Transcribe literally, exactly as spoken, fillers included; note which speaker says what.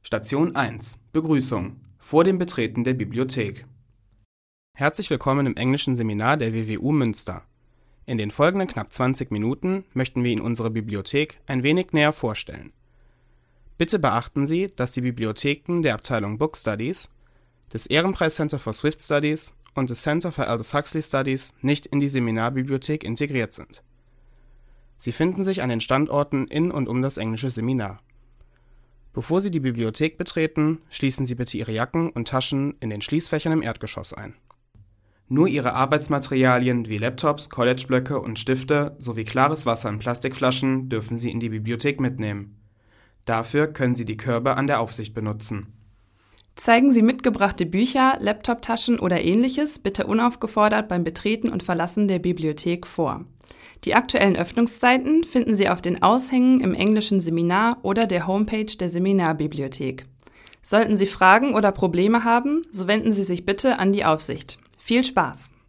Speaker 1: Station eins. Begrüßung. Vor dem Betreten der Bibliothek. Herzlich willkommen im englischen Seminar der W W U Münster. In den folgenden knapp zwanzig Minuten möchten wir Ihnen unsere Bibliothek ein wenig näher vorstellen. Bitte beachten Sie, dass die Bibliotheken der Abteilung Book Studies, des Ehrenpreis Center for Swift Studies und des Center for Aldous Huxley Studies nicht in die Seminarbibliothek integriert sind. Sie finden sich an den Standorten in und um das englische Seminar. Bevor Sie die Bibliothek betreten, schließen Sie bitte Ihre Jacken und Taschen in den Schließfächern im Erdgeschoss ein. Nur Ihre Arbeitsmaterialien wie Laptops, Collegeblöcke und Stifte sowie klares Wasser in Plastikflaschen dürfen Sie in die Bibliothek mitnehmen. Dafür können Sie die Körbe an der Aufsicht benutzen.
Speaker 2: Zeigen Sie mitgebrachte Bücher, Laptoptaschen oder Ähnliches bitte unaufgefordert beim Betreten und Verlassen der Bibliothek vor. Die aktuellen Öffnungszeiten finden Sie auf den Aushängen im englischen Seminar oder der Homepage der Seminarbibliothek. Sollten Sie Fragen oder Probleme haben, so wenden Sie sich bitte an die Aufsicht. Viel Spaß!